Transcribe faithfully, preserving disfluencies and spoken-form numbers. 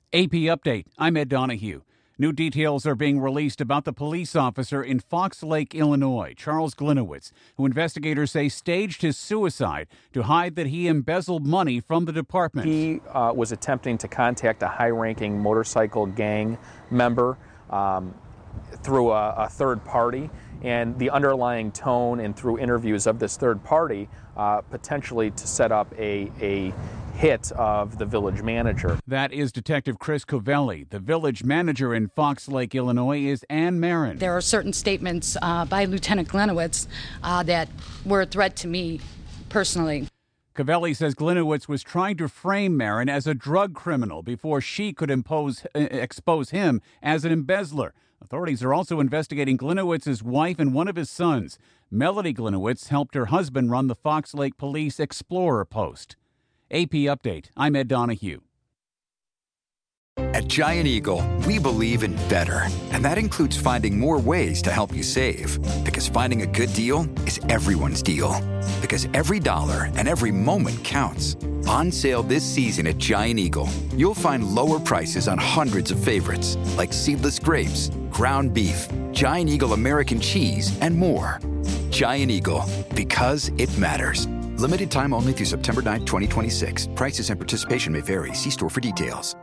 A P Update. I'm Ed Donahue. New details are being released about the police officer in Fox Lake, Illinois, Charles Glinowitz, who investigators say staged his suicide to hide that he embezzled money from the department. He uh, was attempting to contact a high-ranking motorcycle gang member um, through a, a third party, and the underlying tone and through interviews of this third party uh, potentially to set up a, a hit of the village manager. That is Detective Chris Covelli. The village manager in Fox Lake, Illinois is Ann Marin. There are certain statements uh, by Lieutenant Glinowitz uh, that were a threat to me personally. Covelli says Glinowitz was trying to frame Marin as a drug criminal before she could impose, uh, expose him as an embezzler. Authorities are also investigating Glinowitz's wife and one of his sons. Melody Glinowitz helped her husband run the Fox Lake Police Explorer post. A P Update. I'm Ed Donahue. At Giant Eagle, we believe in better, and that includes finding more ways to help you save. Because finding a good deal is everyone's deal. Because every dollar and every moment counts. On sale this season at Giant Eagle, you'll find lower prices on hundreds of favorites, like seedless grapes, ground beef, Giant Eagle American cheese, and more. Giant Eagle, because it matters. Limited time only through September ninth, twenty twenty-six. Prices and participation may vary. See store for details.